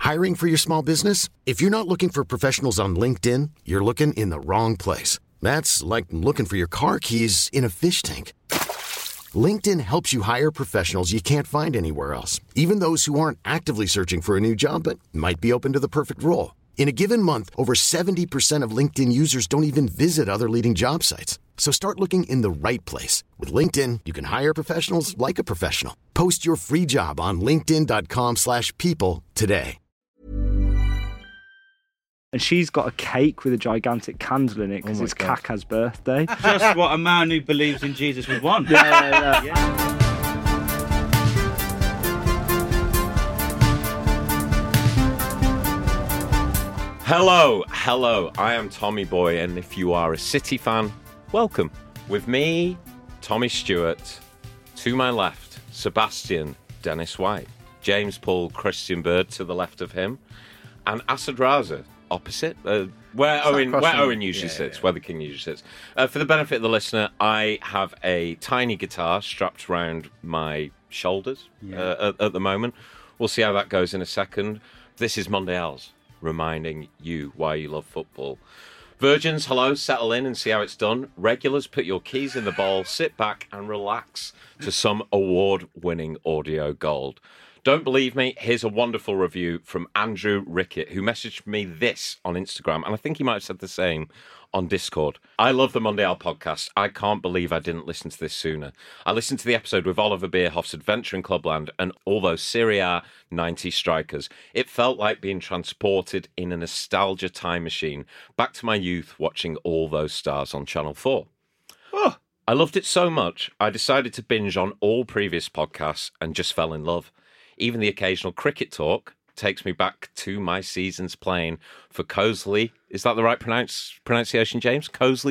Hiring for your small business? If you're not looking for professionals on LinkedIn, you're looking in the wrong place. That's like looking for your car keys in a fish tank. LinkedIn helps you hire professionals you can't find anywhere else, even those who aren't actively searching for a new job but might be open to the perfect role. In a given month, over 70% of LinkedIn users don't even visit other leading job sites. So start looking in the right place. With LinkedIn, you can hire professionals like a professional. Post your free job on linkedin.com/people today. And she's got a cake with a gigantic candle in it because it's Kaka's birthday. Just what a man who believes in Jesus would want. Yeah. Hello. I am Tommy Boy, and if you are a City fan, welcome. With me, Tommy Stewart. To my left, Sebastian Dennis White. James Paul Christian Bird to the left of him. And Asad Raza opposite, where Owen usually sits, where the king usually sits. For the benefit of the listener, I have a tiny guitar strapped around my shoulders at the moment. We'll see how that goes in a second. This is Monday Owls, reminding you why you love football. Virgins, hello, settle in and see how it's done. Regulars, put your keys in the bowl, sit back and relax to some award-winning audio gold. Don't believe me? Here's a wonderful review from Andrew Rickett, who messaged me this on Instagram, and I think he might have said the same on Discord. I love the Monday Owl podcast. I can't believe I didn't listen to this sooner. I listened to the episode with Oliver Bierhoff's adventure in Clubland and all those Serie A 90 strikers. It felt like being transported in a nostalgia time machine back to my youth watching all those stars on Channel 4. Oh. I loved it so much, I decided to binge on all previous podcasts and just fell in love. Even the occasional cricket talk takes me back to my seasons playing for Cosley. Is that the right pronunciation, James? Cosley.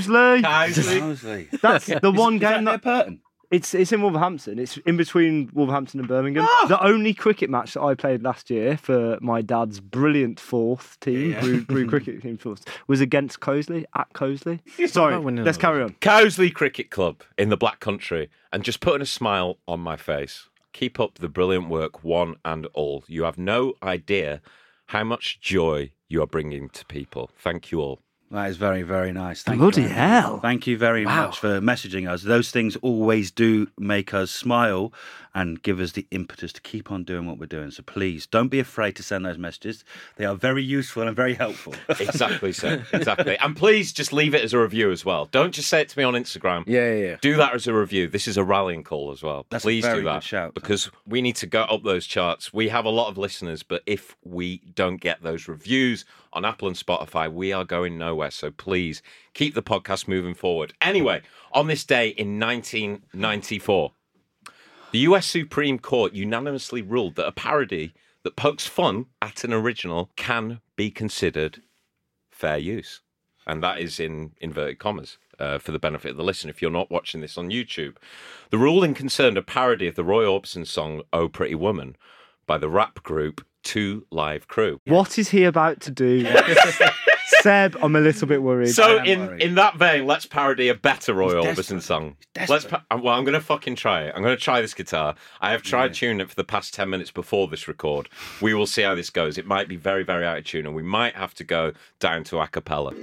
That's the one game that Purton? It's in Wolverhampton. It's in between Wolverhampton and Birmingham. The only cricket match that I played last year for my dad's brilliant fourth team, Brew cricket team fourth, was against Cosley, at Cosley. Sorry, let's carry on. Cosley Cricket Club in the Black Country, and just putting a smile on my face. Keep up the brilliant work, one and all. You have no idea how much joy you are bringing to people. Thank you all. That is very, very nice. Bloody hell. Thank you very much for messaging us. Those things always do make us smile and give us the impetus to keep on doing what we're doing. So please, don't be afraid to send those messages. They are very useful and very helpful. Exactly, sir. Exactly. And please just leave it as a review as well. Don't just say it to me on Instagram. Yeah. Do that as a review. This is a rallying call as well. That's please a very do that good shout, because we need to go up those charts. We have a lot of listeners, but if we don't get those reviews on Apple and Spotify, we are going nowhere. So please keep the podcast moving forward. Anyway, on this day in 1994, the US Supreme Court unanimously ruled that a parody that pokes fun at an original can be considered fair use. And that is in inverted commas for the benefit of the listener if you're not watching this on YouTube. The ruling concerned a parody of the Roy Orbison song Oh Pretty Woman by the rap group Two Live Crew. What is he about to do? Seb, I'm a little bit worried. So in that vein, let's parody a better Roy Orbison song. I'm going to fucking try it. I'm going to try this guitar. I have tried tuning it for the past 10 minutes before this record. We will see how this goes. It might be very, very out of tune, and we might have to go down to a cappella.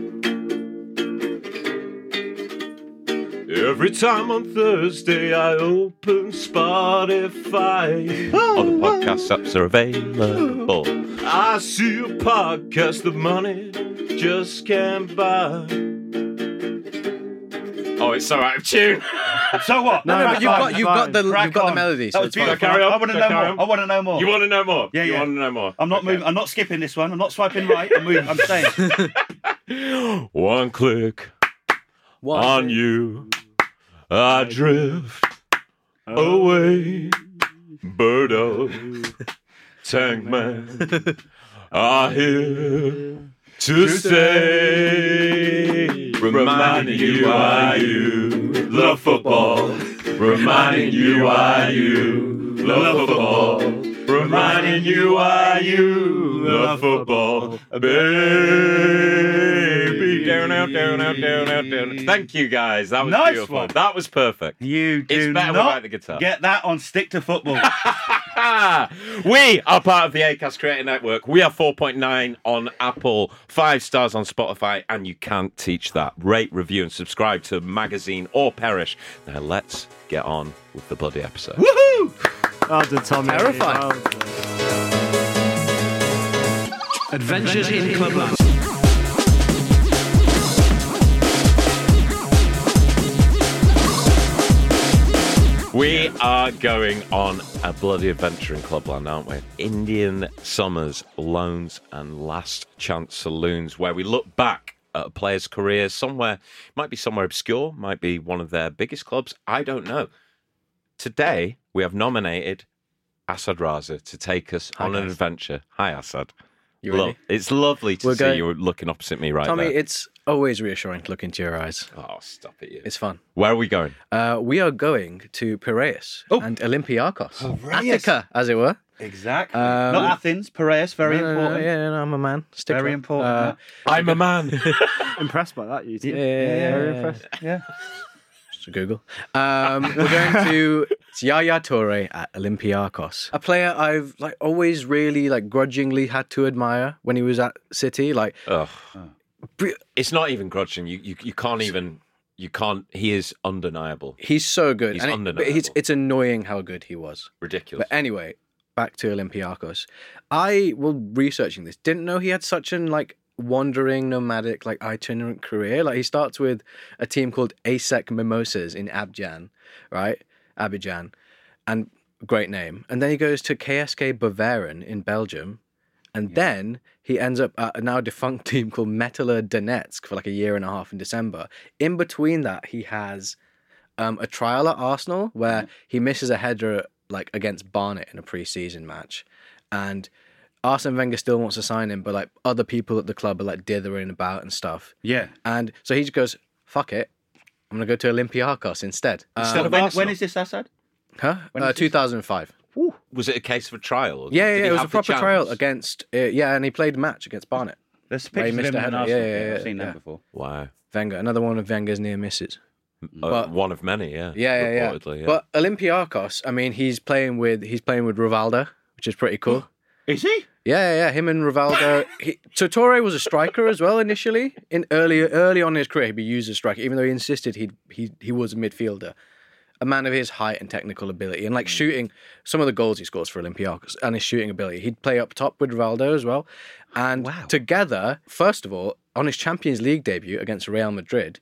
Every time on Thursday I open Spotify, all the podcast apps are available. I see a podcast that money just can't buy. Oh, it's so out of tune. So what? No, but you've got the melody. So it's fine. Carry on. I want to know more. I want to know more. You want to know more? Yeah. You want to know more? I'm not moving. I'm not skipping this one. I'm not swiping right. I'm moving. I'm staying. One click on you, I drift away. Birdo, Tankman are here to stay. Reminding you why you love football. Reminding you why you love football. Reminding you why you love football. Baby, down, out, down, out, down, out, down. Thank you, guys. That was Nice beautiful. one. That was perfect. You do It's better not without the guitar. get that on Stick to Football. We are part of the Acast Creator Network. We are 4.9 on Apple, 5 stars on Spotify, and you can't teach that. Rate, review, and subscribe to Magazine or Perish. Now let's get on with the bloody episode. Woohoo! Well done, Tommy. Terrifying. Well done. Adventures in Clubland. We are going on a bloody adventure in Clubland, aren't we? Indian summers, loans, and last chance saloons, where we look back at a player's career somewhere, might be somewhere obscure, might be one of their biggest clubs, I don't know. Today, we have nominated Asad Raza to take us on an adventure. Hi, Asad. You ready? It's lovely to see you looking opposite me right Tommy, there. it's always reassuring to look into your eyes. Oh, stop it, you. It's fun. Where are we going? We are going to Piraeus and Olympiakos. Piraeus. Attica, as it were. Exactly. Not Athens, Piraeus, very important. Yeah, I'm a man. Stickler. Very important. I'm a man. Impressed by that, you two. Yeah. Very impressed. Yeah. Just Google. We're going to Yaya Toure at Olympiakos. A player I've always really grudgingly had to admire when he was at City. It's not even grudging. You can't even. You can't. He is undeniable. He's so good. He's and undeniable. It's annoying how good he was. Ridiculous. But anyway, back to Olympiakos. I, researching this, didn't know he had such an wandering, nomadic, itinerant career. He starts with a team called ASEC Mimosas in Abidjan, right? Abidjan. And great name. And then he goes to KSK Beveren in Belgium. And then he ends up at a now defunct team called Metala Donetsk for a year and a half in December. In between that, he has a trial at Arsenal where he misses a header against Barnet in a pre-season match. And Arsene Wenger still wants to sign him, but other people at the club are dithering about and stuff. Yeah. And so he just goes, fuck it. I'm going to go to Olympiakos instead. When is this, Asad? Huh? 2005. Was it a case of a trial? Or Yeah, did he it was a have the proper chance? trial against... and he played a match against Barnet. There's Where he pictures of missed him a in header. Arsenal. Yeah, I've seen yeah. that before. Wow. Wenger, another one of Wenger's near misses. But- One of many, yeah. Yeah. Reportedly, yeah. But Olympiakos, he's playing with Rivaldo, which is pretty cool. Is he? Yeah. Him and Rivaldo. So Toure was a striker as well initially. Early on in his career, he'd be used as a striker, even though he insisted he was a midfielder. A man of his height and technical ability, and shooting some of the goals he scores for Olympiakos and his shooting ability. He'd play up top with Rivaldo as well. And together, first of all, on his Champions League debut against Real Madrid,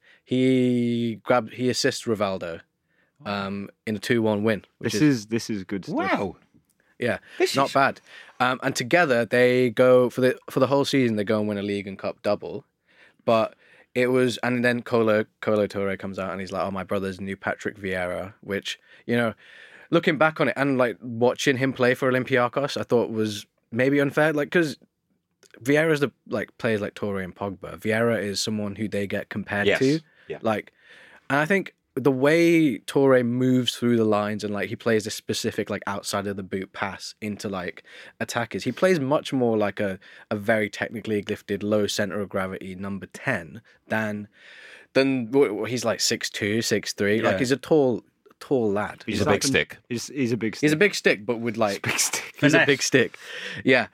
he assists Rivaldo in a 2-1 win. This is good stuff. Wow. Yeah, not bad. And together they go for the whole season. They go and win a league and cup double. But it was, and then Kolo Toure comes out and he's like, "Oh, my brother's new Patrick Vieira," which looking back on it and watching him play for Olympiakos, I thought was maybe unfair. Because Vieira's the players like Toure and Pogba. Vieira is someone who they get compared to. Yeah. And I think the way Toure moves through the lines and he plays this specific outside of the boot pass into attackers, he plays much more like a very technically gifted low center of gravity number 10 than he's 6'2", 6'3". Yeah. He's a tall lad. He's a big stick. He's a big stick. He's a big stick, but with big stick. he's a Finesse. big stick. Yeah.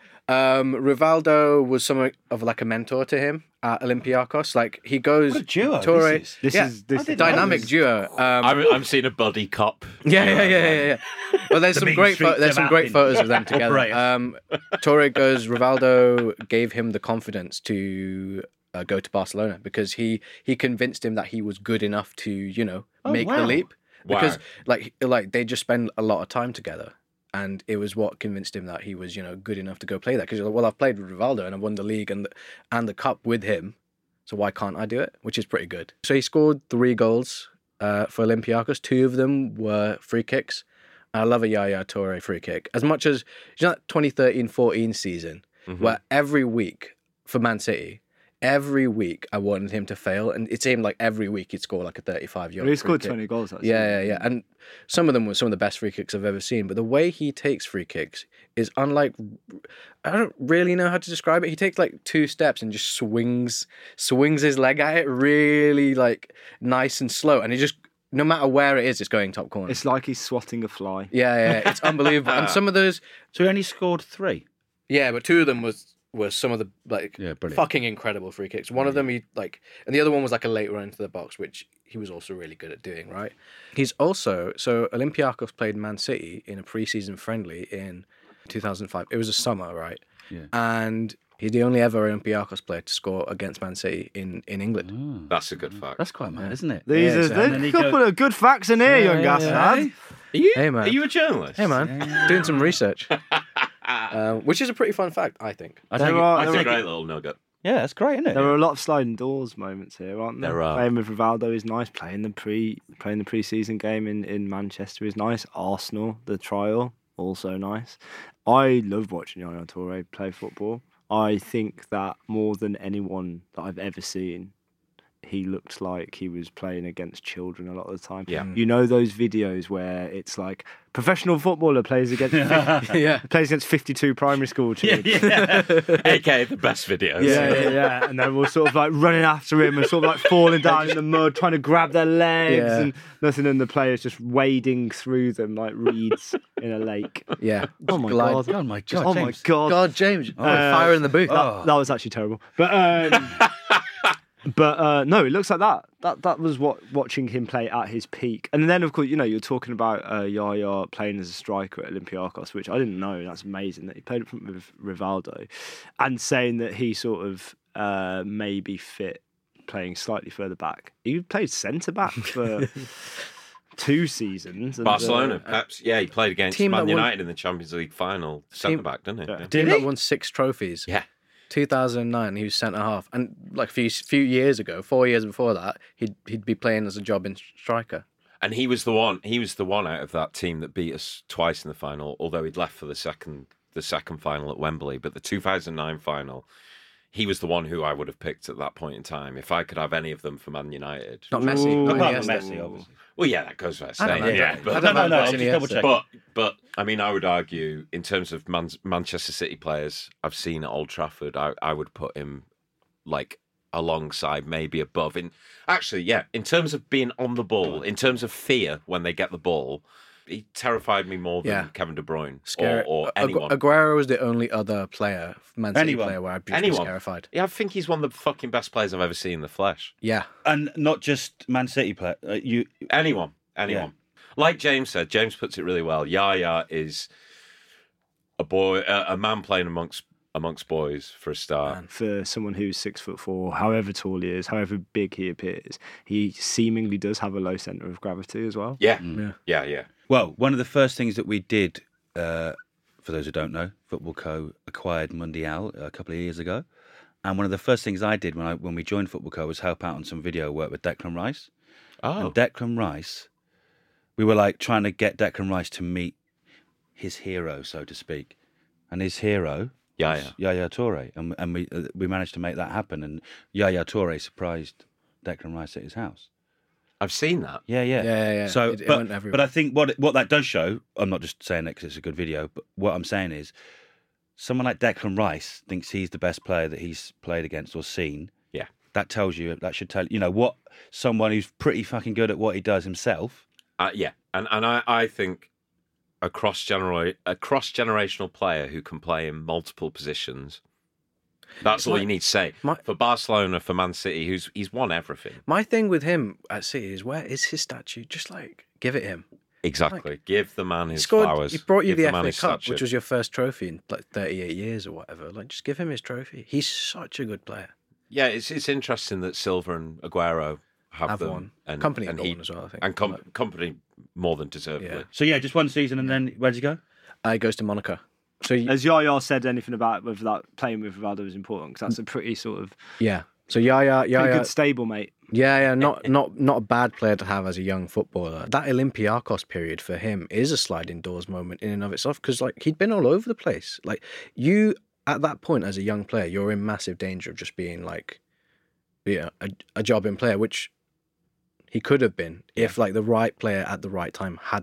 Rivaldo was somewhat of a mentor to him at Olympiakos. He goes. What a duo Toure, this is. This didn't dynamic know this. duo. I'm seeing a buddy cop. Yeah. Well, there's The some mean great streets there's of some great Athens. photos of them together. Right. Toure goes. Rivaldo gave him the confidence to go to Barcelona because he convinced him that he was good enough to make the wow. leap. Wow. Because they just spend a lot of time together. And it was what convinced him that he was, good enough to go play that. Because I've played with Rivaldo and I've won the league and the cup with him, so why can't I do it? Which is pretty good. So he scored 3 goals for Olympiakos. 2 of them were free kicks. I love a Yaya Toure free kick. As much as that 2013-14 season, where every week for Man City, every week I wanted him to fail, and it seemed like every week he'd score a 35-yard. He scored 20 goals. Actually. Yeah. And some of them were some of the best free kicks I've ever seen. But the way he takes free kicks is unlike. I don't really know how to describe it. He takes 2 steps and just swings his leg at it really nice and slow, and he just no matter where it is, it's going top corner. It's like he's swatting a fly. Yeah, it's unbelievable. And some of those, So he only scored 3. yeah, but 2 of them was some of the Yeah, brilliant. fucking incredible free kicks. One of them he and the other one was like a late run into the box, which he was also really good at doing. Right. He's also Olympiacos played Man City in a pre-season friendly in 2005. It was a summer, right? Yeah. And he's the only ever Olympiacos player to score against Man City in England. That's a good fact. That's quite mad, isn't it? There's Yeah, a so- and then he couple of good facts in here, young Gassad. Hey, man. Are you a journalist? Hey man, doing some research, which is a pretty fun fact, I think. I There think, are- I That's a think great little nugget. yeah, that's great, isn't it? There are a lot of sliding doors moments here, aren't there? There are. Playing with Rivaldo is nice. Playing the pre-season game in Manchester is nice. Arsenal, the trial, also nice. I love watching Yaya Toure play football. I think that more than anyone that I've ever seen, he looked like he was playing against children a lot of the time. Yeah. You know those videos where it's like professional footballer plays against Yeah. plays against 52 primary school children. AKA the best videos. Yeah. And they're all sort of like running after him and sort of like falling down in the mud, trying to grab their legs Yeah. and nothing. And the players just wading through them like reeds in a lake. Yeah. Oh my Glide. god! Oh my God, Oh James. my god! God, James, fire in the booth. That was actually terrible. But no, it looks like that was what watching him play at his peak. And then of course, you're talking about Yaya playing as a striker at Olympiacos, which I didn't know. That's amazing that he played up front with Rivaldo, and saying that he sort of maybe fit playing slightly further back. He played centre back for 2 seasons. And, Barcelona, perhaps. Yeah, he played against Team Man that won- United in the Champions League final, centre back, didn't he? Yeah. Team that won 6 trophies. Yeah. 2009, he was centre half, and like a few years ago, 4 years before that, he'd be playing as a job-in striker. And he was the one. He was the one out of that team that beat us twice in the final. Although he'd left for the second final at Wembley, but the 2009 final, he was the one who I would have picked at that point in time if I could have any of them for Man United. Not Messi. Ooh. not Apart from Iniesta. Messi, obviously. Well, yeah, that goes without I don't saying. know. Yeah, I but don't know no, about I'm just Iniesta. double checking. But I mean, I would argue in terms of Manchester City players I've seen at Old Trafford, I would put him like alongside, maybe above. In terms of being on the ball, in terms of fear when they get the ball, he terrified me more than Yeah. Kevin De Bruyne Scary. or anyone. Aguero was the only other player, Man City Anyone. player, where I'd be terrified. Yeah, I think he's one of the fucking best players I've ever seen in the flesh. Yeah. And not just Man City player. Anyone. Like James said, James puts it really well. Yaya is a man playing amongst boys for a start. for someone who's 6'4", however tall he is, however big he appears, he seemingly does have a low centre of gravity as well. Yeah. Mm. Yeah. Well, one of the first things that we did, for those who don't know, Football Co. acquired Mundial a couple of years ago. And one of the first things I did when we joined Football Co. was help out on some video work with Declan Rice. Oh. And Declan Rice, we were like trying to get Declan Rice to meet his hero, so to speak. And his hero, Yaya. Yaya Toure. And we managed to make that happen. And Yaya Toure surprised Declan Rice at his house. I've seen that. Yeah. Yeah. So, It went everywhere. but I think what that does show, I'm not just saying it because it's a good video, but what I'm saying is someone like Declan Rice thinks he's the best player that he's played against or seen. Yeah. That should tell what someone who's pretty fucking good at what he does himself. Yeah. And I think a cross-generational player who can play in multiple positions. That's all you need to say. For Barcelona, for Man City, he's won everything. My thing with him at City is, where is his statue? Just like give it him. Exactly. Give the man his He scored. flowers. He brought you Give the man FA his Cup, statue. which was your first trophy in like 38 years or whatever. Like, just give him his trophy. He's such a good player. Yeah, it's interesting that Silva and Aguero have them. Won. And Company and got he, one as well, I think. And company more than deservedly. Yeah. So yeah, just one season and then where'd you go? He goes to Monaco. So Has Yaya said anything about whether that playing with Rivaldo is important? Because that's a pretty sort of yeah. So Yaya, pretty good stable mate. Yeah, not a bad player to have as a young footballer. That Olympiacos period for him is a sliding doors moment in and of itself, because like he'd been all over the place. Like you at that point as a young player, you're in massive danger of just being like, a job in player, which he could have been if like the right player at the right time hadn't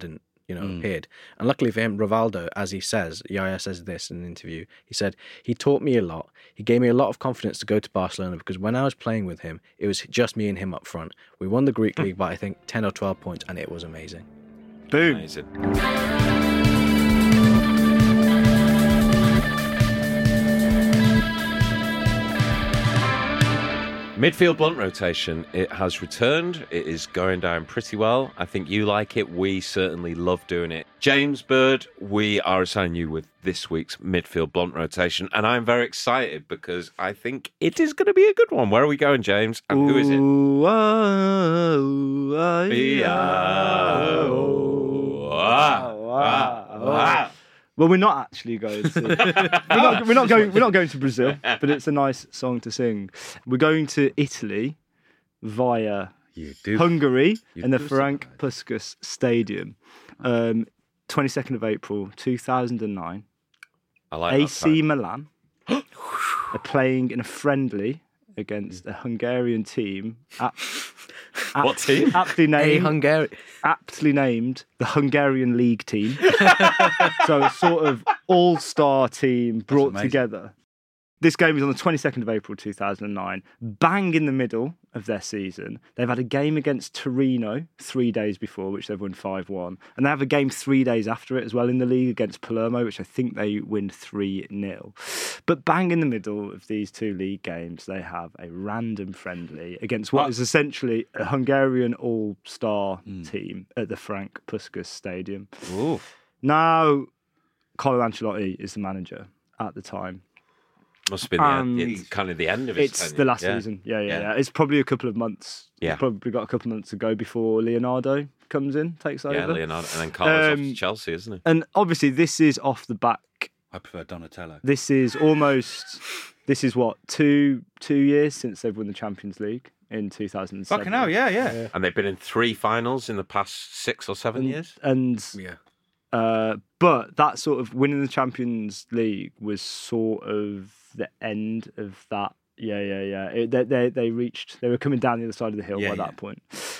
appeared. And luckily for him, Rivaldo, as he says, Yaya says this in an interview, he said, he taught me a lot. He gave me a lot of confidence to go to Barcelona because when I was playing with him, it was just me and him up front. We won the Greek League by, I think, 10 or 12 points, and it was amazing. Boom. Amazing. Midfield blunt rotation, it has returned. It is going down pretty well. I think you like it. We certainly love doing it. James Bird, we are assigning you with this week's midfield blunt rotation, and I'm very excited because I think it is going to be a good one. Where are we going, James? And who is it? Well, we're not actually going to. we're not going to Brazil, but it's a nice song to sing. We're going to Italy via Hungary and the Ferenc Puskas Stadium. 22nd of April 2009. I like AC Milan are playing in a friendly against a Hungarian team. What team? Aptly named the Hungarian League team. So a sort of all-star team brought together. This game was on the 22nd of April 2009, bang in the middle of their season. They've had a game against Torino 3 days before, which they've won 5-1. And they have a game 3 days after it as well in the league against Palermo, which I think they win 3-0. But bang in the middle of these two league games, they have a random friendly against what is essentially a Hungarian all-star team at the Ferenc Puskas Stadium. Ooh. Now, Carlo Ancelotti is the manager at the time. Must have been it's kind of the end of his It's tenure. the last season. Yeah. It's probably a couple of months. Yeah. It's probably got a couple of months to go before Leonardo comes in, takes over. Yeah, Leonardo. And then Carlos off to Chelsea, isn't he? And obviously this is off the back. I prefer Donatello. This is what, two years since they've won the Champions League in 2007. Fucking hell, yeah. And they've been in 3 finals in the past 6 or 7 years. And but that sort of winning the Champions League was sort of the end of that. They were coming down the other side of the hill by that point.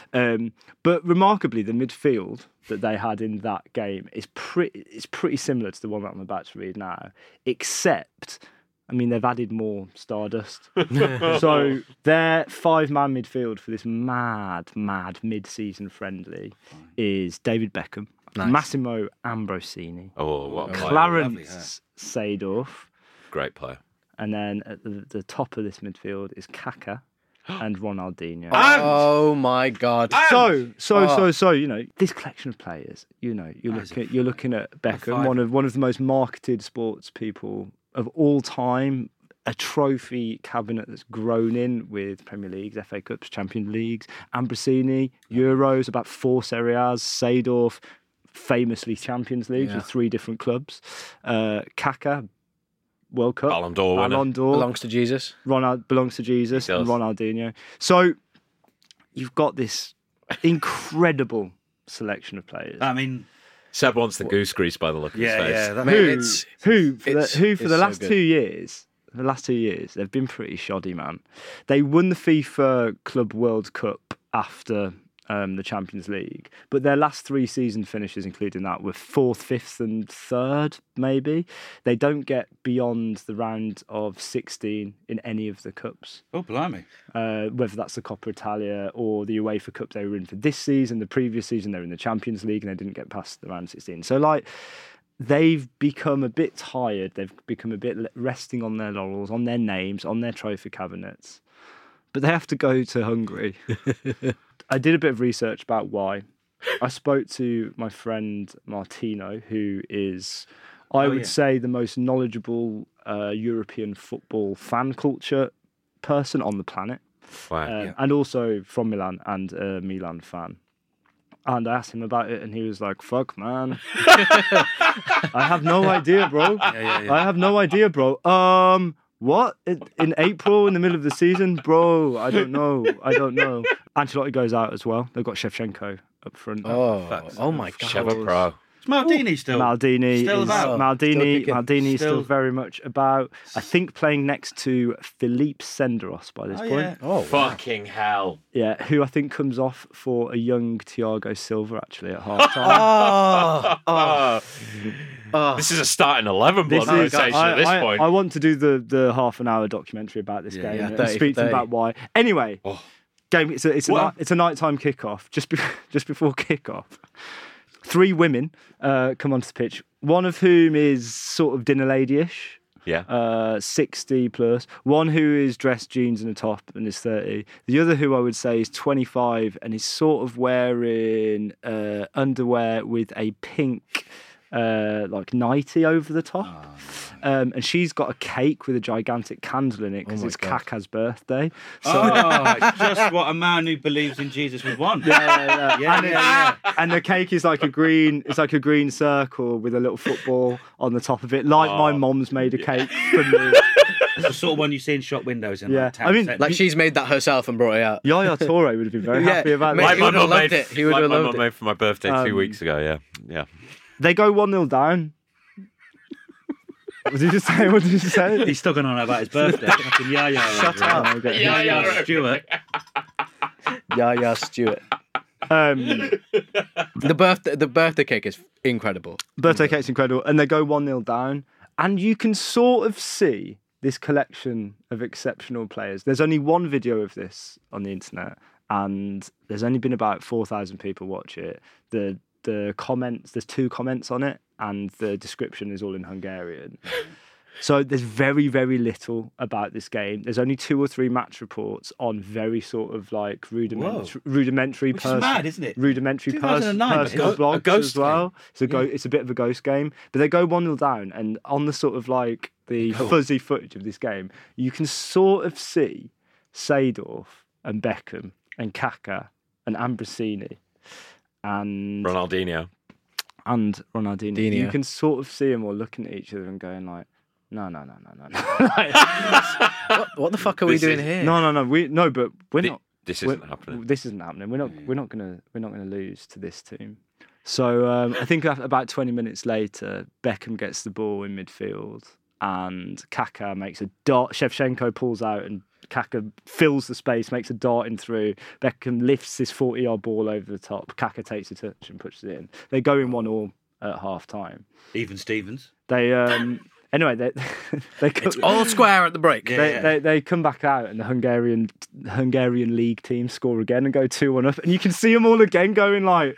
But remarkably, the midfield that they had in that game is pretty similar to the one that I'm about to read now, except, I mean, they've added more Stardust. So their 5-man midfield for this mad mid-season friendly is David Beckham, Massimo Ambrosini, Clarence Seedorf, great player. And then at the top of this midfield is Kaká and Ronaldinho. Oh my God! So this collection of players. You're looking at Beckham, one of the most marketed sports people of all time. A trophy cabinet that's grown in with Premier Leagues, FA Cups, Champions Leagues. Ambrosini, Euros, about 4 Serie A's. Seedorf, famously Champions Leagues with 3 different clubs. Kaká, World Cup. Ballon d'Or belongs to Jesus. Belongs to Jesus and Ronaldinho. So you've got this incredible selection of players. I mean, Seb wants the goose grease by the look of his face. Who for the last 2 years. The last 2 years, they've been pretty shoddy, man. They won the FIFA Club World Cup after the Champions League, but their last 3 season finishes, including that, were 4th, 5th, and 3rd. Maybe they don't get beyond the round of 16 in any of the cups. Oh, blimey! Whether that's the Coppa Italia or the UEFA Cup they were in for this season, the previous season they were in the Champions League and they didn't get past the round of 16. So like, they've become a bit tired. They've become a bit resting on their laurels, on their names, on their trophy cabinets. But they have to go to Hungary. I did a bit of research about why. I spoke to my friend Martino, who is, I would say, the most knowledgeable European football fan culture person on the planet. Wow. And also from Milan and a Milan fan. And I asked him about it, and he was like, "Fuck, man, I have no idea, bro. I have no idea, bro. What? In April, in the middle of the season? Bro, I don't know. Ancelotti goes out as well. They've got Shevchenko up front. Oh my God. Sheva Pro. Maldini still. Maldini Still is about. Maldini is still Still- very much about. I think playing next to Philippe Senderos by this point. Yeah. Oh, Fucking hell. Yeah, who I think comes off for a young Thiago Silva actually at half time. This is a starting 11 blood rotation at this point. I want to do the half an hour documentary about this game yeah, and 30 speak to them for 30. about why. Anyway, game. It's a nighttime kickoff. Just before kickoff, 3 women come onto the pitch. One of whom is sort of dinner lady-ish. Yeah. 60 plus. One who is dressed jeans and a top and is 30. The other who I would say is 25 and is sort of wearing underwear with a pink like nightie over the top. And she's got a cake with a gigantic candle in it because it's Kaka's birthday. So, It's just what a man who believes in Jesus would want. And the cake is like a green. It's like a green circle with a little football on the top of it, like my mom's made a cake for me. It's the sort of one you see in shop windows in like town I mean, centres. like she's made that herself and brought it out. Yaya Toure would have been very happy about mate, that. he would have loved it. He would have my loved mum it. made for my birthday 2 weeks ago. Yeah. They go 1-0 down. What did you say? What did you say? He's still going on about his birthday. Fucking Yaya. Shut up. Yaya Stewart. Yeah, Stuart. The birthday cake is incredible. Birthday cake's incredible, and they go 1-0 down, and you can sort of see this collection of exceptional players. There's only one video of this on the internet, and there's only been about 4,000 people watch it. The comments, there's 2 comments on it, and the description is all in Hungarian. So there's very, very little about this game. There's only 2 or 3 match reports on very sort of like rudimentary Which is mad, isn't it? rudimentary 2009, personal a blogs ghost as well. It's a bit of a ghost game. But they go 1-0 down, and on the sort of like the fuzzy footage of this game, you can sort of see Seedorf and Beckham and Kaka and Ambrosini and Ronaldinho. Ronaldinho. You can sort of see them all looking at each other and going like, no. What the fuck are we doing here? No. But we're not. This isn't happening. This isn't happening. We're not gonna lose to this team. So I think about 20 minutes later, Beckham gets the ball in midfield, and Kaka makes a dart. Shevchenko pulls out, and Kaka fills the space, makes a dart in through. Beckham lifts this 40-yard ball over the top. Kaka takes a touch and pushes it in. They go in 1-1 at half time. Even Stevens. They anyway they It's all square at the break. They come back out, and the Hungarian league team score again and go 2-1 up, and you can see them all again going like,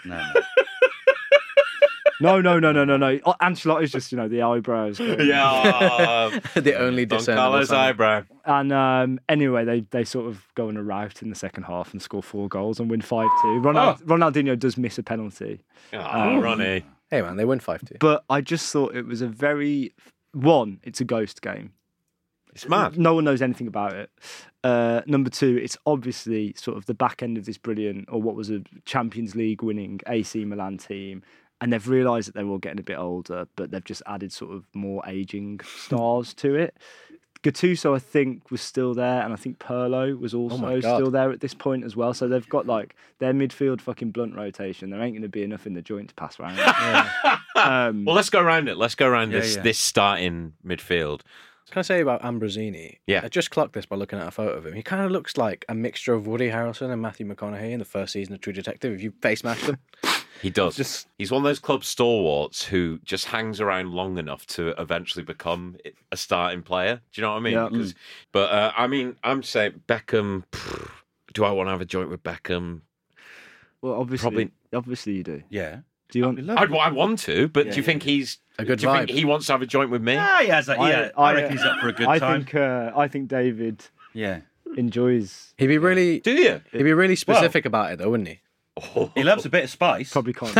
No. Ancelotti's just, the eyebrows. Yeah. The only Don discernible Carlos sign. eyebrow. And anyway, they sort of go on a rout in the second half and score 4 goals and win 5-2. Ronaldinho does miss a penalty. Ronnie. Hey man, they win 5-2. But I just thought it was it's a ghost game. It's mad. No one knows anything about it. Number 2, it's obviously sort of the back end of this brilliant, or what was a Champions League winning AC Milan team. And they've realised that they're all getting a bit older, but they've just added sort of more ageing stars to it. Gattuso, I think, was still there, and I think Pirlo was also still there at this point as well. So they've got like their midfield fucking blunt rotation. There ain't going to be enough in the joint to pass around. Well, let's go around it. Let's go around this starting midfield. Can I say about Ambrosini? Yeah. I just clocked this by looking at a photo of him. He kind of looks like a mixture of Woody Harrelson and Matthew McConaughey in the first season of True Detective, if you face match them. He does. He's one of those club stalwarts who just hangs around long enough to eventually become a starting player. Do you know what I mean? Yeah. But I mean, I'm saying Beckham. Do I want to have a joint with Beckham? Well, obviously you do. Yeah. Do you want? I want to, but do you think he's a good do you think vibe? he wants to have a joint with me? Yeah, he has. I reckon he's up for a good time. I think David Yeah. enjoys. He'd be really, Do you? he'd be really specific about it though, wouldn't he? He loves a bit of spice. Probably can't.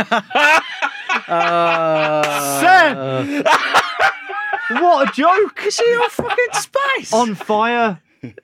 Sam! What a joke! Is he on fucking spice? On fire.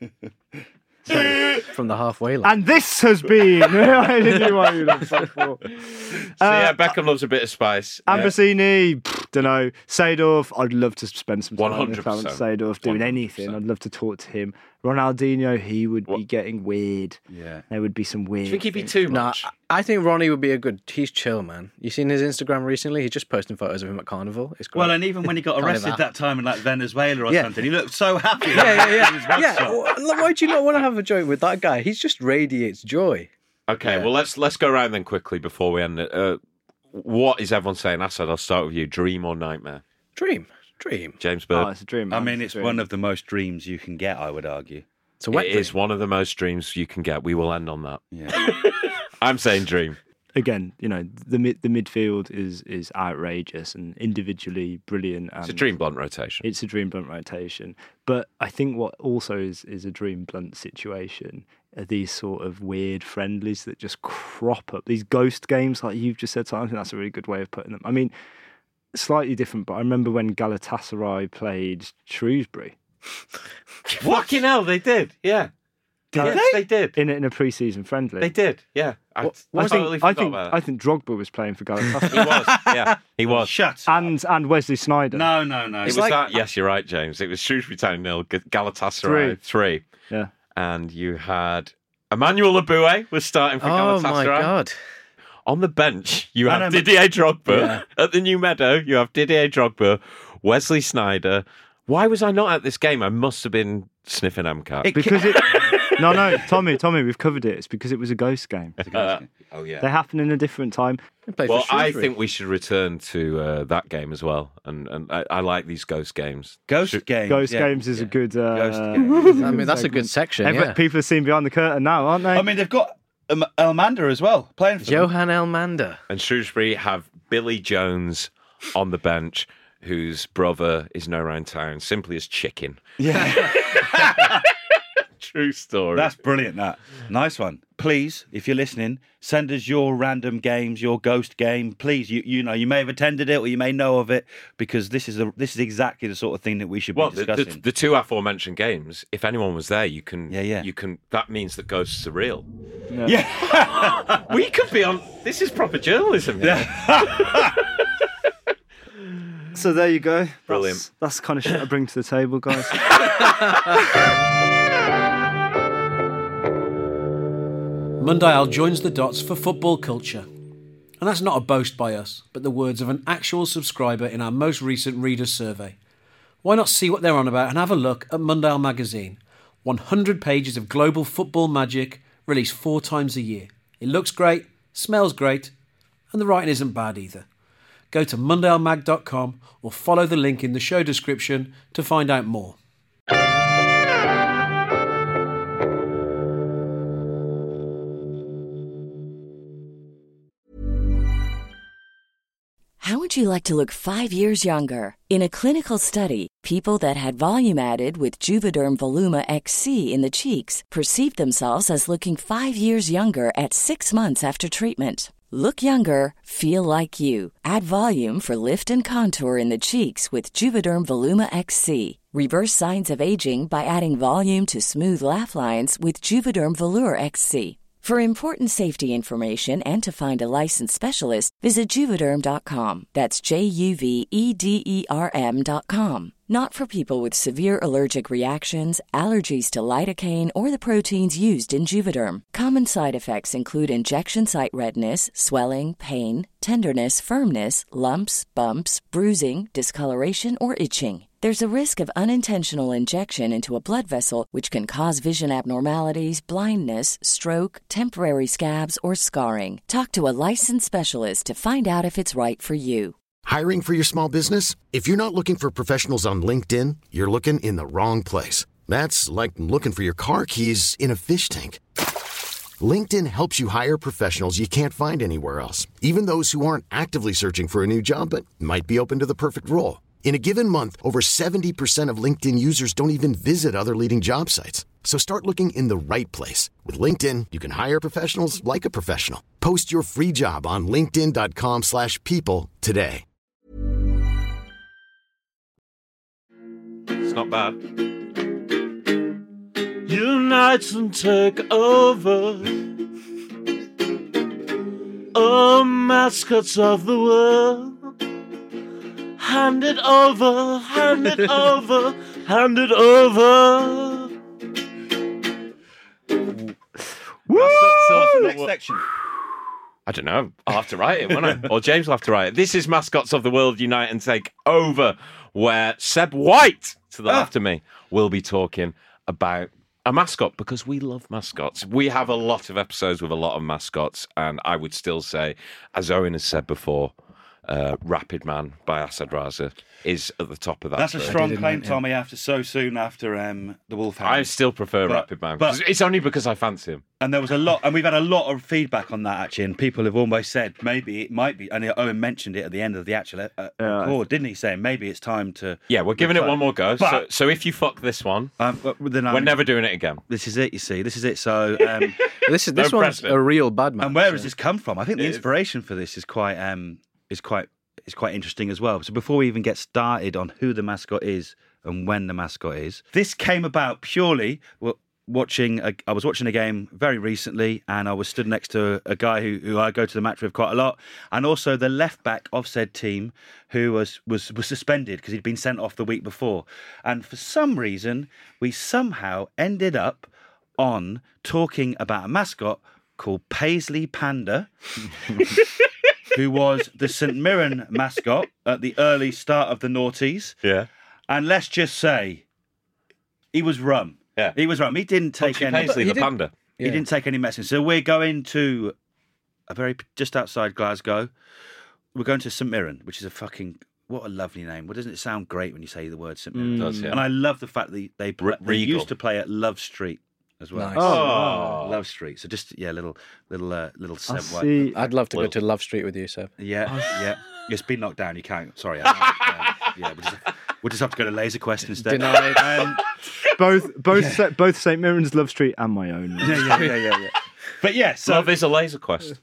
From the halfway line. And this has been. I knew what you'd have said for. So yeah, Beckham loves a bit of spice. Ambrosini, Don't know. Seedorf, I'd love to spend some time with 100%. Clarence Seedorf doing anything. 100%. I'd love to talk to him. Ronaldinho, he would be getting weird. Yeah. There would be some weird. Do you think he'd be things. too Nah, much? I think Ronnie would be a good. He's chill, man. You seen his Instagram recently? He's just posting photos of him at Carnival. It's great. Well, and even when he got Can't arrested live that time in like Venezuela or Yeah. something, he looked so happy. yeah. Why do you not want to have a joke with that guy? He's just radiates joy. Okay, well, let's go around then quickly before we end it. What is everyone saying? Assad, I'll start with you. Dream or nightmare? Dream. James Oh, Bird. it's a dream. I Man. mean, it's a dream. one of the most dreams you can get, I would argue. It's a wet It dream. is one of the most dreams you can get. We will end on that. Yeah. I'm saying dream. Again, the midfield is outrageous and individually brilliant. And It's a dream blunt rotation. It's a dream blunt rotation. But I think what also is a dream blunt situation are these sort of weird friendlies that just crop up. These ghost games, like you've just said, so I think that's a really good way of putting them. I mean, slightly different, but I remember when Galatasaray played Shrewsbury. Fucking hell, they did. Yeah. Did they did. In a pre-season friendly. They did. Yeah. I I totally think forgot about I that. think Drogba was playing for He Galatasaray. was. Yeah, he was. Shut up. and Wesley Sneijder. No. It was that. Yes, you're right, James. It was Shrewsbury Town 0, Galatasaray 3. Yeah. And you had Emmanuel Abue was starting for Oh Galatasaray. my god. On the bench, you have know, Didier Drogba. Yeah. At the New Meadow, you have Didier Drogba, Wesley Sneijder. Why was I not at this game? I must have been sniffing MCAT. Because it. No, Tommy, we've covered it. It's because it was a ghost game. Oh, yeah. They happen in a different time. He played Well, for I Shrewsbury. think we should return to that game as well. And I like these ghost games. Ghost games. Ghost yeah. games is a good. Ghost games. I mean, that's a good section. Yeah. People are seeing behind the curtain now, aren't they? I mean, they've got Elmander as well playing for them. Johan Elmander. And Shrewsbury have Billy Jones on the bench, whose brother is known around town simply as Chicken. Yeah. True story. That's brilliant. That nice one. Please, if you're listening, send us your random games, your ghost game. Please, you may have attended it or you may know of it because this is exactly the sort of thing that we should be well, discussing. the two aforementioned games. If anyone was there, you can. Yeah. You can. That means that ghosts are real. Yeah. We could be on. This is proper journalism. So there you go. Brilliant. That's the kind of shit I bring to the table, guys. Mundial joins the dots for football culture. And that's not a boast by us, but the words of an actual subscriber in our most recent reader survey. Why not see what they're on about and have a look at Mundial magazine? 100 pages of global football magic, released 4 times a year. It looks great, smells great, and the writing isn't bad either. Go to mundialmag.com or follow the link in the show description to find out more. How would you like to look 5 years younger? In a clinical study, people that had volume added with Juvederm Voluma XC in the cheeks perceived themselves as looking 5 years younger at 6 months after treatment. Look younger, feel like you. Add volume for lift and contour in the cheeks with Juvederm Voluma XC. Reverse signs of aging by adding volume to smooth laugh lines with Juvederm Volure XC. For important safety information and to find a licensed specialist, visit Juvederm.com. That's JUVEDERM.com. Not for people with severe allergic reactions, allergies to lidocaine, or the proteins used in Juvederm. Common side effects include injection site redness, swelling, pain, tenderness, firmness, lumps, bumps, bruising, discoloration, or itching. There's a risk of unintentional injection into a blood vessel, which can cause vision abnormalities, blindness, stroke, temporary scabs, or scarring. Talk to a licensed specialist to find out if it's right for you. Hiring for your small business? If you're not looking for professionals on LinkedIn, you're looking in the wrong place. That's like looking for your car keys in a fish tank. LinkedIn helps you hire professionals you can't find anywhere else, even those who aren't actively searching for a new job but might be open to the perfect role. In a given month, over 70% of LinkedIn users don't even visit other leading job sites. So start looking in the right place. With LinkedIn, you can hire professionals like a professional. Post your free job on linkedin.com/people today. It's not bad. Unite and take over. Oh, mascots of the world. Hand it over, hand it over, hand it over. Next section. I don't know. I'll have to write it, won't I? Or James will have to write it. This is Mascots of the World Unite and Take Over, where Seb White, to the left of me, will be talking about a mascot, because we love mascots. We have a lot of episodes with a lot of mascots, and I would still say, as Owen has said before, Rapid Man by Asad Raza is at the top of that. That's a list. strong claim, Tommy, after so soon after the Wolfhound. I still prefer Rapid Man. but- It's only because I fancy him. And there was a lot, and we've had a lot of feedback on that, actually, and people have almost said maybe it might be, and Owen mentioned it at the end of the actual record, didn't he, saying maybe it's time to... Yeah, we're giving it one more go. But- So if you fuck this one, then we're never doing it again. This is it, you see. This is it. So, This No one's precedent. a real bad man. and where has this come from? I think the inspiration for this is quite interesting as well. So before we even get started on who the mascot is and when the mascot is, this came about purely I was watching a game very recently, and I was stood next to a guy who I go to the match with quite a lot, and also the left back of said team who was suspended because he'd been sent off the week before, and for some reason we somehow ended up on talking about a mascot called Paisley Panda. Who was the St Mirren mascot at the early start of the noughties. Yeah. And let's just say, he was rum. Yeah. He was rum. He didn't take Punchy any... Paisley, he the did- panda. He didn't take any medicine. So we're going to just outside Glasgow. We're going to St Mirren, which is a fucking... What a lovely name. Well, doesn't it sound great when you say the word St Mirren? It does, yeah. And I love the fact that they Regal. used to play at Love Street as well. Nice. Oh. Love Street. So just, little I Seb White. see. I'd love to go Well- to Love Street with you, Seb. Yeah. It's been knocked down. You can't. Sorry. We'll just have to go to Laser Quest instead. Denied. Both St Mirren's, Love Street, and my own. Yeah. But yeah, so Love is a laser quest.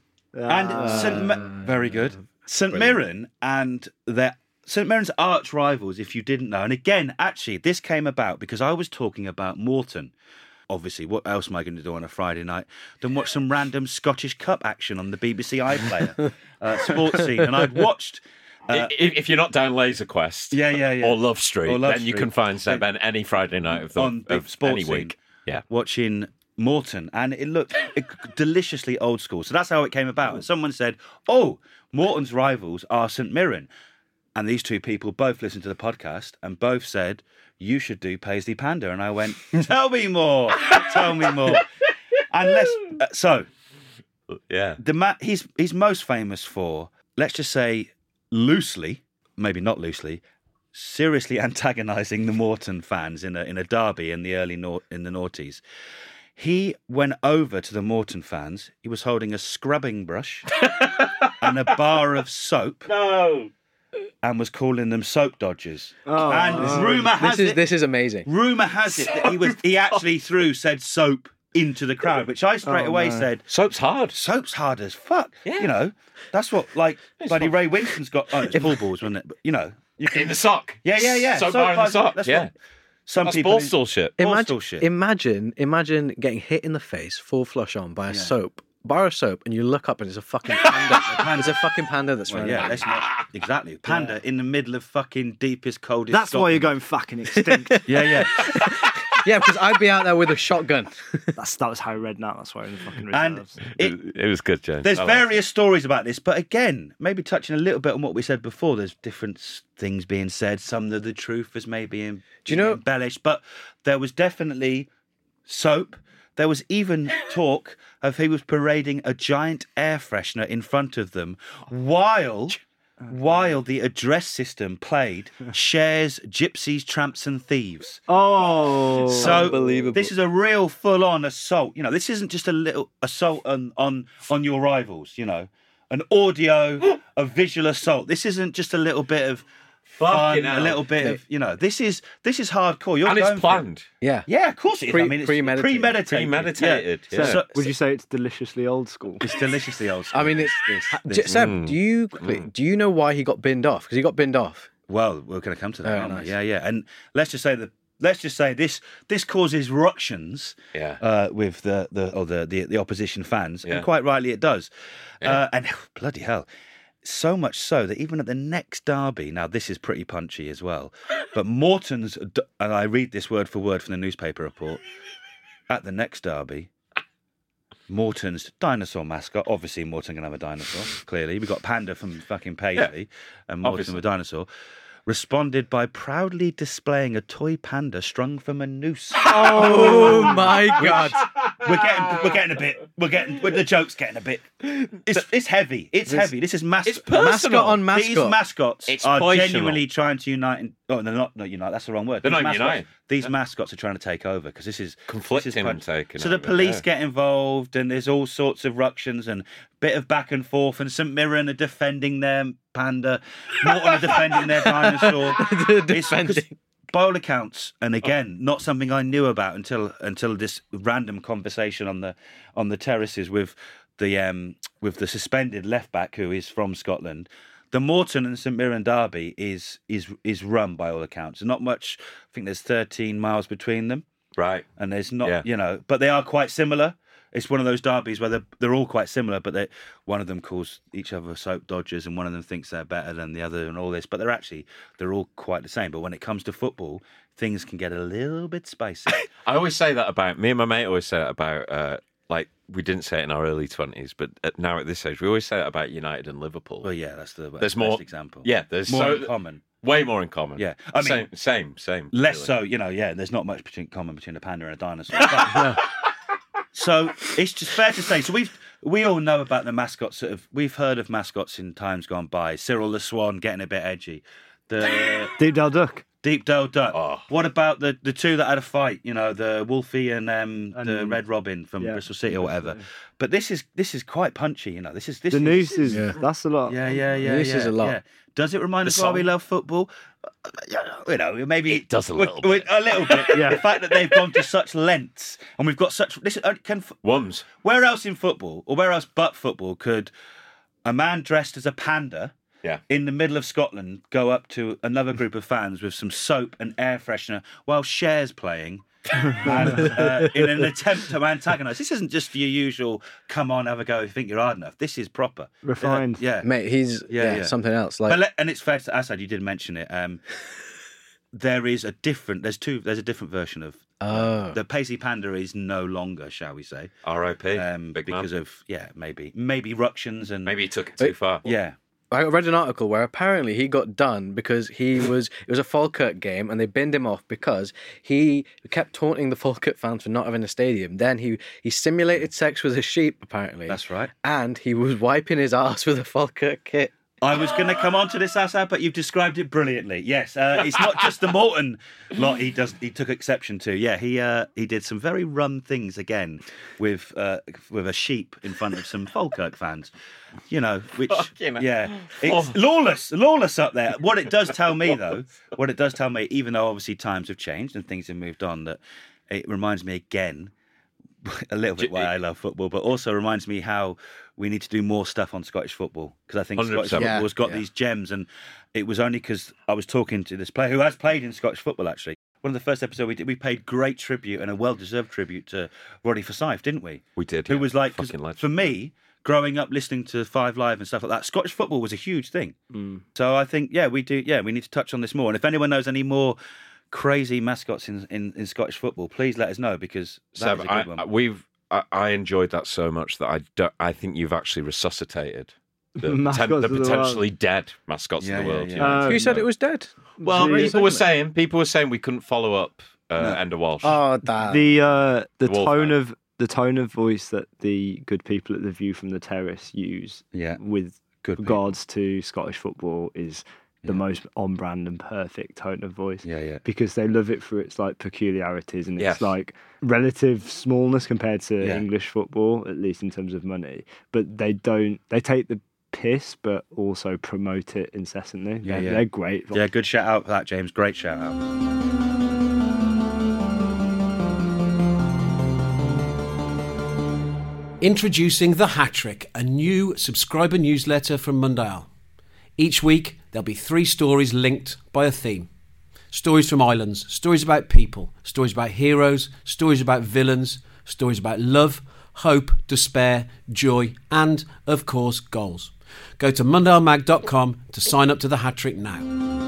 and very good. St Mirren and St Mirren's arch rivals, if you didn't know. And again, actually, this came about because I was talking about Morton. Obviously, what else am I going to do on a Friday night than watch some random Scottish Cup action on the BBC iPlayer sports scene? And I'd watched. If you're not down Laser Quest, Yeah. or Love Street, Or Love then you Street. can find Seb Ben any Friday night of, On big of sports any scene. week. Yeah. Watching Morton, and it looked deliciously old school. So that's how it came about. And someone said, "Oh, Morton's rivals are St Mirren," and these two people both listened to the podcast and both said, "You should do Paisley Panda." And I went, "Tell me more, tell me more." And Yeah. he's most famous for, let's just say, loosely, maybe not loosely, seriously antagonising the Morton fans in a derby in the in the noughties. He went over to the Morton fans. He was holding a scrubbing brush and a bar of soap. No. And was calling them soap dodgers. Oh, and rumour has it. This is amazing. Rumour has it that he actually threw said soap into the crowd, which I straight away said, Soap's hard. soap's hard as fuck. Yeah. You know, that's what bloody Ray Winston's got. Oh, it's pool balls, wasn't it? But you know, you In the sock. yeah. Soap bar in the sock. That's Yeah. what some That's people. ball stool shit. Imagine, shit. Imagine getting hit in the face, full flush on, by a bar of soap, and you look up and it's a fucking panda. There's a fucking panda that's running. Yeah, let's not, exactly. Panda in the middle of fucking deepest, coldest. That's why you're Scotland. going fucking extinct. Yeah. Yeah, because I'd be out there with a shotgun. That was how I read now. That's why we're in the fucking And reserves. It was good, James. There's I liked it. various stories about this, but again, maybe touching a little bit on what we said before. There's different things being said. Some of the truth is maybe embellished, but there was definitely soap. There was even talk of he was parading a giant air freshener in front of them while the address system played Cher's Gypsies, Tramps and Thieves. Oh, So unbelievable. this is a real full-on assault. You know, this isn't just a little assault on your rivals. You know, an audio, a visual assault. This isn't just a little bit of fun, Fucking a hell. little bit of This is hardcore. You're And going it's for it. planned. Yeah. Yeah, of course it is. I mean, it's Premeditated. Premeditated, yeah. So, would you say it's deliciously old school? it's deliciously old school. I mean, This. Seb, do you know why he got binned off? Because he got binned off. Well, we're going to come to that. Oh, aren't we? nice. Yeah. And let's just say this causes ructions with the opposition fans, Yeah. and quite rightly it does. Yeah. And bloody hell, so much so that even at the next derby, now this is pretty punchy as well, but Morton's, and I read this word for word from the newspaper report, at the next derby, Morton's dinosaur mascot, obviously Morton can have a dinosaur, clearly. We got Panda from fucking Paisley, and Morton obviously. with a dinosaur, responded by proudly displaying a toy panda strung from a noose. Oh my God. The joke's getting a bit. It's heavy. It's heavy. This is It's personal. Mascot on mascot. These mascots It's are poisonal. genuinely trying to unite. They're not unite. That's the wrong word. They're These not mascots- united. These mascots are trying to take over because this is Conflicting punch. taking So the over, police yeah. get involved, and there's all sorts of ructions and bit of back and forth. And St Mirren are defending their panda, Morton are defending their dinosaur. Defending. By all accounts, and again, not something I knew about until this random conversation on the terraces with the suspended left back who is from Scotland. The Morton and St Mirren derby is run by all accounts. Not much. I think there's 13 miles between them, Right. and there's not, but they are quite similar. It's one of those derbies where they're all quite similar, but one of them calls each other soap dodgers, and one of them thinks they're better than the other, and all this. But they're all quite the same. But when it comes to football, things can get a little bit spicy. I always say that about me and my mate. Always say that about like we didn't say it in our early 20s, but now at this age, we always say that about United and Liverpool. Well, yeah, that's the There's best more example. Yeah, there's more in common. Way more in common. Yeah, I mean, same. Less really. so, there's not much common between a panda and a dinosaur. But, so it's just fair to say. So we all know about the mascots. We've heard of mascots in times gone by. Cyril the Swan getting a bit edgy. The Deepdale Duck. Deepdale Duck. Oh. What about the two that had a fight? The Wolfie and the Red Robin from Bristol City or whatever. But this is quite punchy. The noose is that's a lot. Yeah. This is a lot. Yeah. Does it remind The us why we song? love football? Maybe It does a little bit. A little bit. Yeah. The fact that they've gone to such lengths, and we've got such. Wums. Where else in football, or where else but football, could a man dressed as a panda? Yeah. In the middle of Scotland, go up to another group of fans with some soap and air freshener while Cher's playing, and, in an attempt to antagonise. This isn't just your usual "come on, have a go if you think you're hard enough." This is proper, Refined. Yeah, Mate, he's Yeah. something else. Like, and it's fair to Assad. You did mention it. There's a different version of the Paisley Panda is no longer, shall we say, R.I.P. Big because man. of maybe ructions and Maybe he took it too far. yeah. I read an article where apparently he got done because it was a Falkirk game and they binned him off because he kept taunting the Falkirk fans for not having a stadium. Then he simulated sex with a sheep, apparently. That's right. And he was wiping his ass with a Falkirk kit. I was going to come on to this, Assad, but you've described it brilliantly. Yes, it's not just the Morton lot he took exception to. Yeah, he did some very rum things again with a sheep in front of some Falkirk fans. Which it's lawless up there. What it does tell me, even though obviously times have changed and things have moved on, that it reminds me again a little bit why I love football, but also reminds me how we need to do more stuff on Scottish football, because I think 100%. Scottish football has got these gems, and it was only because I was talking to this player who has played in Scottish football, actually. One of the first episodes we did, we paid great tribute and a well-deserved tribute to Roddy Forsyth, didn't we? We did. Who yeah. was like, 'cause Fucking legend. for me, growing up listening to Five Live and stuff like that, Scottish football was a huge thing. So I think, we need to touch on this more. And if anyone knows any more crazy mascots in Scottish football, please let us know, because that is a good one. I enjoyed that so much that I think you've actually resuscitated the Mascots of the potentially dead mascots in the world. Yeah. Who said it was dead? Well, Really? people were saying we couldn't follow up Enda Walsh. Oh, that. The Wolf tone of voice that the good people at the View from the Terrace use with Good people. regards to Scottish football is the most on brand and perfect tone of voice. Yeah. Because they love it for its like peculiarities and Yes. its like relative smallness compared to Yeah. English football, at least in terms of money. But they take the piss but also promote it incessantly. They're great. Yeah, good shout out for that, James. Great shout out. Introducing The Hat-Trick, a new subscriber newsletter from Mundial. Each week, there'll be 3 stories linked by a theme. Stories from islands, stories about people, stories about heroes, stories about villains, stories about love, hope, despair, joy, and, of course, goals. Go to mundialmag.com to sign up to the Hat Trick now.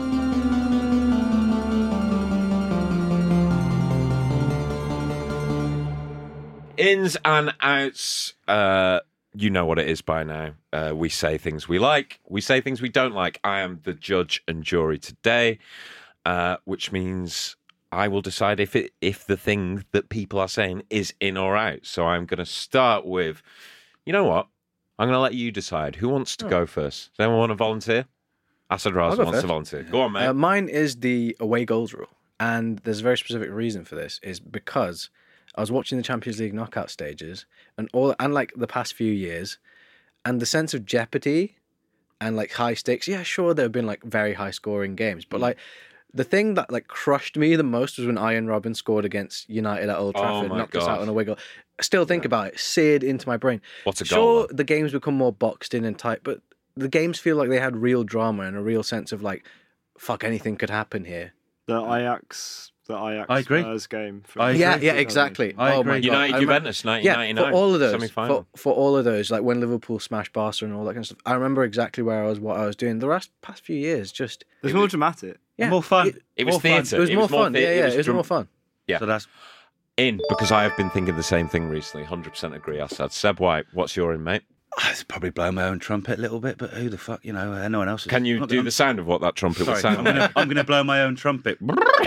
Ins and outs. You know what it is by now. We say things we like. We say things we don't like. I am the judge and jury today, which means I will decide if the thing that people are saying is in or out. So I'm going to start with, you know what? I'm going to let you decide. Who wants to go first? Does anyone want to volunteer? Asad Raza wants to volunteer. Go on, mate. Mine is the away goals rule. And there's a very specific reason for this, is because I was watching the Champions League knockout stages and like the past few years, and the sense of jeopardy and like high stakes. Yeah, sure, there have been like very high scoring games, but like the thing that like crushed me the most was when Ian Robin scored against United at Old Trafford, knocked us out on a wiggle. I still think about it, seared into my brain. What's a goal? Sure, the games become more boxed in and tight, but the games feel like they had real drama and a real sense of like, fuck, anything could happen here. The Ajax I agree. Spurs game. Yeah, exactly. I agree. My God. United Juventus 1999. Yeah, for all of those. Semi-final. For all of those, like when Liverpool smashed Barca and all that kind of stuff. I remember exactly where I was, what I was doing. The past few years, just It's more dramatic. yeah, More fun. It was More fun. theatre. It was more fun. It was dram- more fun. Yeah. So that's In, because I have been thinking the same thing recently. 100% agree, Assad. Seb White, what's your in, mate? I'd probably blow my own trumpet a little bit, but who the fuck, no one else is. Can you do the sound of what that trumpet would Sorry, sound I'm going to blow my own trumpet.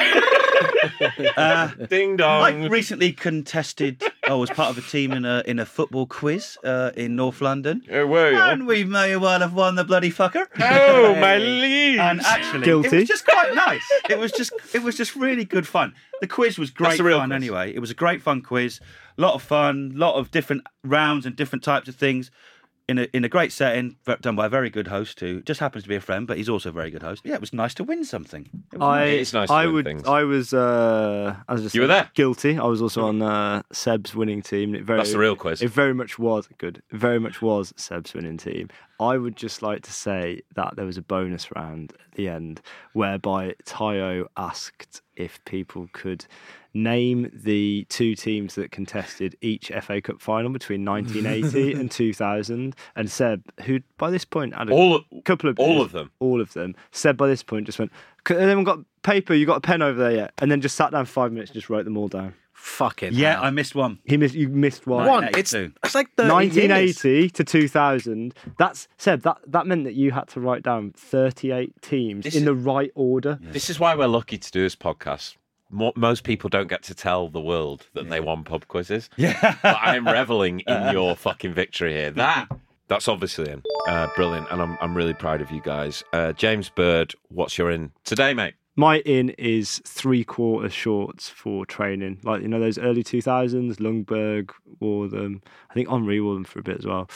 Ding dong. I recently contested. I was part of a team in a football quiz in North London, and we may well have won the bloody fucker. Oh, my liege. And actually, Guilty. it was just quite nice. It was just really good fun. The quiz was great That's the real fun quiz. anyway. It was a great fun quiz. A lot of fun, lot of different rounds and different types of things. In a great setting, done by a very good host who just happens to be a friend, but he's also a very good host. Yeah, it was nice to win something. It was It's nice to win things. I was just You were there? guilty. I was also on Seb's winning team. That's the real quiz. It very much was good. It very much was Seb's winning team. I would just like to say that there was a bonus round at the end whereby Tayo asked if people could name the two teams that contested each FA Cup final between 1980 and 2000. And Seb, who by this point had a couple of all of them. all of them. Seb by this point just went, anyone got paper? You got a pen over there yet? And then just sat down for 5 minutes and just wrote them all down. Fucking Yeah, hell. I missed one. You missed one. One. It's like 1980 to 2000. That's Seb. That meant that you had to write down 38 teams in the right order. This is why we're lucky to do this podcast. Most people don't get to tell the world that they won pub quizzes. Yeah. But I'm reveling in your fucking victory here. That's obviously in. Brilliant. And I'm really proud of you guys. James Bird, what's your in today, mate? My in is 3/4 shorts for training. Like, those early 2000s, Lundberg wore them. I think Henri wore them for a bit as well.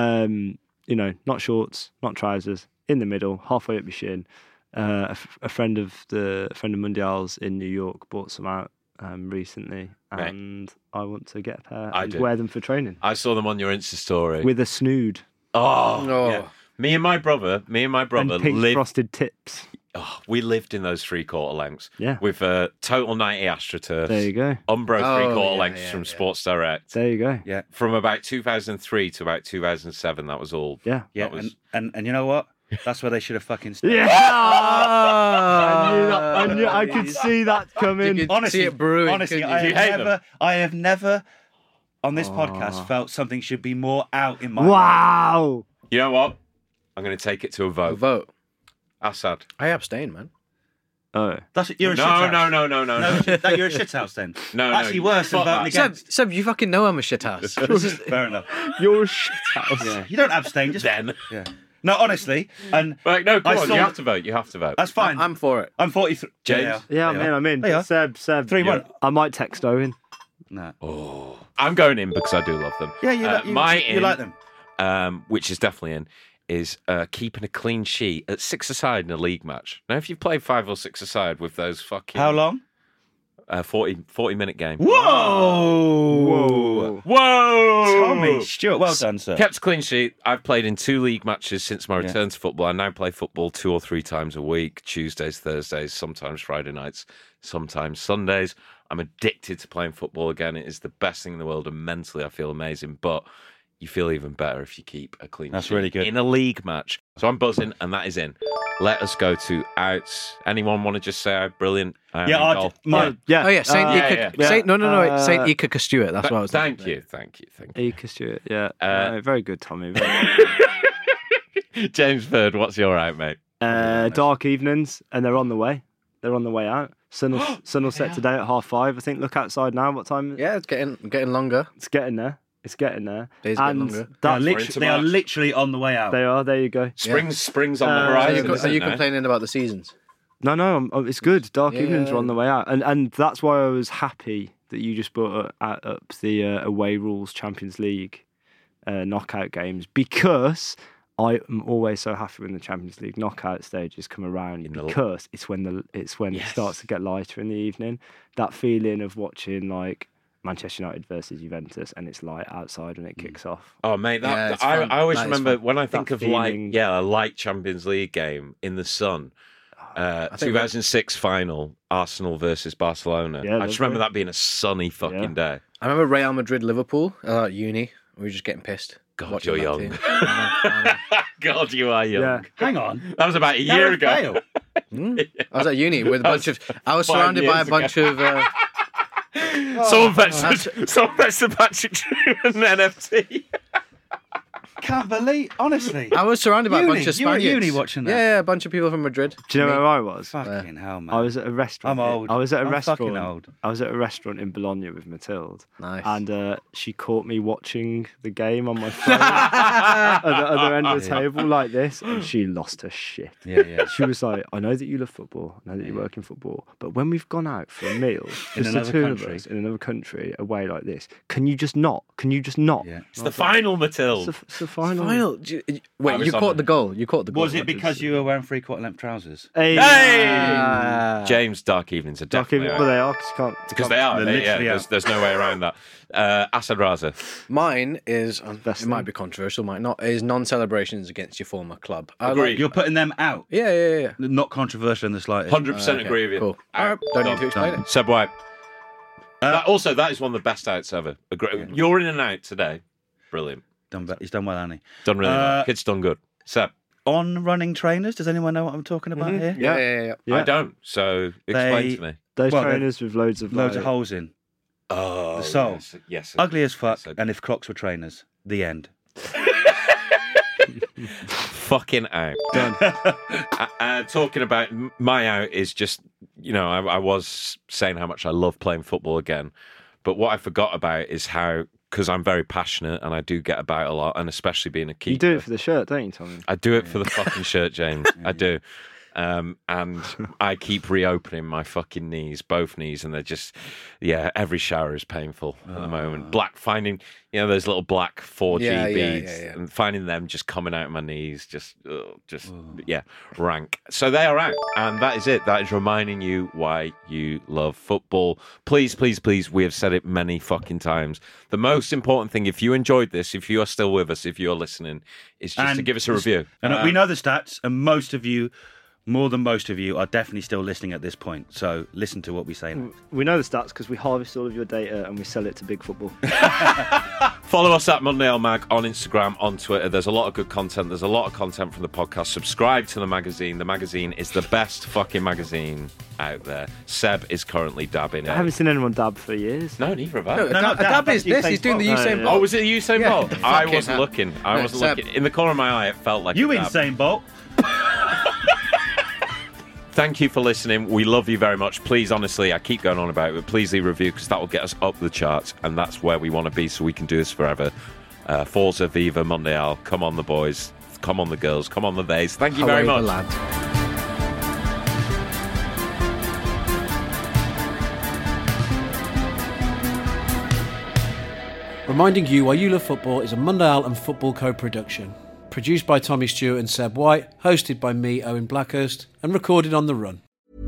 Not shorts, not trousers, in the middle, halfway up your shin. A friend of Mundial's in New York bought some out recently, and I want to get a pair and wear them for training. I saw them on your Insta story. With a snood. Oh. Yeah. Me and my brother And pink frosted tips. Oh, we lived in those 3/4 lengths. Yeah. With Total 90 AstroTurf. There you go. Umbro 3/4 lengths from Sports Direct. There you go. Yeah. From about 2003 to about 2007, that was all. Yeah. Yeah, That was... and you know what? That's where they should have fucking stayed. Yeah. I knew I could see that coming. Honestly, see it brewing, honestly, couldn't you? I have never on this podcast felt something should be more out in my Wow. You know what? I'm going to take it to a vote. Vote. Assad. I abstain, man. Oh. You're a shithouse. No. You're a shithouse then. No, Actually worse than voting against. Seb, you fucking know I'm a shithouse. Fair enough. You're a shithouse. Yeah. You don't abstain, just Then. Yeah. No, honestly, and Right, no, come I on, saw- you have to vote. You have to vote. that's fine. I'm for it. I'm 43. James? Yeah, I'm in. There you are. Seb. 3-1. I might text Owen. No. I'm going in because I do love them. Yeah, you like them. Which is definitely in, is keeping a clean sheet at 6-a-side in a league match. Now, if you've played 5 or 6-a-side with those fucking... How long? 40-minute game. Whoa! Tommy Stewart, well done, sir. Kept a clean sheet. I've played in 2 league matches since my return to football. I now play football 2 or 3 times a week, Tuesdays, Thursdays, sometimes Friday nights, sometimes Sundays. I'm addicted to playing football again. It is the best thing in the world, and mentally I feel amazing. But you feel even better if you keep a clean That's sheet really good. in a league match. So I'm buzzing, and that is in. Let us go to outs. Anyone want to just say how brilliant I am in goal? Yeah. Oh yeah, Saint Ika. yeah. Saint, no, Saint Ika Stewart. That's what I was. Thank thinking. you, thank you. Ika Stewart, yeah. Very good, Tommy. Very good. James Bird, what's your out, mate? Dark evenings, and they're on the way. They're on the way out. Sun will set today at 5:30. I think. Look outside now. What time? Yeah, it's getting longer. It's getting there. It's getting there. Days getting longer. They are, That's they are literally on the way out. they are. There you go. Spring's on the Are horizon. you, isn't it now? complaining about the seasons? No, it's good. Dark Yeah. evenings are on the way out, and that's why I was happy that you just brought up the away rules Champions League knockout games, because I am always so happy when the Champions League knockout stages come around, because it's when it starts to get lighter in the evening. That feeling of watching like Manchester United versus Juventus, and it's light outside when it kicks off. Oh, mate, Yeah, it's I fun. always That is remember fun. when I think That of feeling. a light Champions League game in the sun. 2006 final, Arsenal versus Barcelona. Yeah, I just lovely. remember that being a sunny fucking day. I remember Real Madrid Liverpool at uni. We were just getting pissed. God, watching you're that young. team. I know. God, you are young. Yeah. Hang on. That was about a year ago. I was at uni with a bunch of. I was 5 surrounded by a years bunch of. Someone fetched the Patrick Truman NFT. Can't believe, honestly. I was surrounded by a bunch of You were at Spaniards. uni watching that? Yeah, a bunch of people from Madrid. Do you know Me. where I was? Fucking hell, man. I was at a restaurant. I'm old. I was at a I'm restaurant. fucking old. I was at a restaurant in Bologna with Matilde. Nice. And she caught me watching the game on my phone at the other end of the table like this, and she lost her shit. Yeah. She was like, "I know that you love football. I know that you work in football, but when we've gone out for a meal, In just the another two country. of us in another country, away like this, can you just not? Can you just not?" Yeah. It's the final, Matilde. It's the final. Wait, you caught the goal. You caught the goal. Was it because you were wearing 3/4 length trousers? Hey! James, Dark Evenings are Dark definitely evening, out. well, they are, 'cause you can't. Because they are. They're Yeah, literally there's no way around that. Asad Raza. Mine is. Best It might thing. be controversial, might not. Is non-celebrations against your former club. I Agree. like- You're putting them out. Yeah. Not controversial in the slightest. 100% agree with you. Cool. Out. Don't need Done. to explain it. Seb White. That is one of the best outs ever. You're in and out today. Brilliant. He's done well, hasn't he? Done really well. Kid's done good. Seb. On running trainers, does anyone know what I'm talking about here? Yeah. I don't. So explain to me. Those Well, trainers with loads of Loads of holes in. Oh, The sole. Yes. Ugly as fuck. Yes, And if Crocs were trainers, the end. Fucking out. Done. Talking about my out is just, I was saying how much I love playing football again, but what I forgot about is how, because I'm very passionate and I do get about a lot, and especially being a keeper. You do it for the shirt, don't you, Tommy? I do it for the fucking shirt, James. I do. And I keep reopening my fucking knees, both knees, and they're just, every shower is painful at the moment. Finding, those little black 4G beads, and finding them just coming out of my knees, rank. So they are out, and that is it. That is reminding you why you love football. Please, please, please, we have said it many fucking times. The most important thing, if you enjoyed this, if you are still with us, if you're listening, is just to give us a review. And we know the stats, and more than most of you, are definitely still listening at this point. So listen to what we say now. We know the stats because we harvest all of your data and we sell it to Big Football. Follow us at Monday Old Mag on Instagram, on Twitter. There's a lot of good content. There's a lot of content from the podcast. Subscribe to the magazine. The magazine is the best fucking magazine out there. Seb is currently dabbing I it. haven't seen anyone dab for years. No, neither have I. A dab is this. He's doing the Usain Bolt. Oh, was it Usain Yeah. Bolt? I Fucking wasn't hell. looking. I No, wasn't Seb. looking. In the corner of my eye, it felt like You a dab. insane, Bolt. Thank you for listening. We love you very much. Please, honestly, I keep going on about it, but please leave a review because that will get us up the charts, and that's where we want to be so we can do this forever. Forza, Viva, Mondial. Come on, the boys. Come on, the girls. Come on, the theys. Thank you very Away much. the lad. Reminding You Why You Love Football is a Mundial and Football co-production. Produced by Tommy Stewart and Seb White, hosted by me, Owen Blackhurst, and recorded on the run.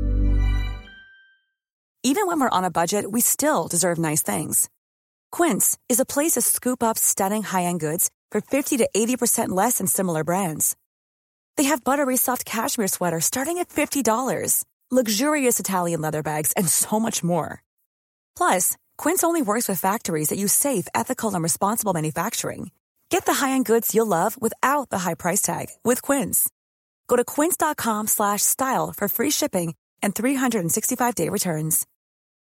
Even when we're on a budget, we still deserve nice things. Quince is a place to scoop up stunning high-end goods for 50 to 80% less than similar brands. They have buttery soft cashmere sweaters starting at $50, luxurious Italian leather bags, and so much more. Plus, Quince only works with factories that use safe, ethical, and responsible manufacturing. Get the high-end goods you'll love without the high price tag with Quince. Go to quince.com/style for free shipping and 365-day returns.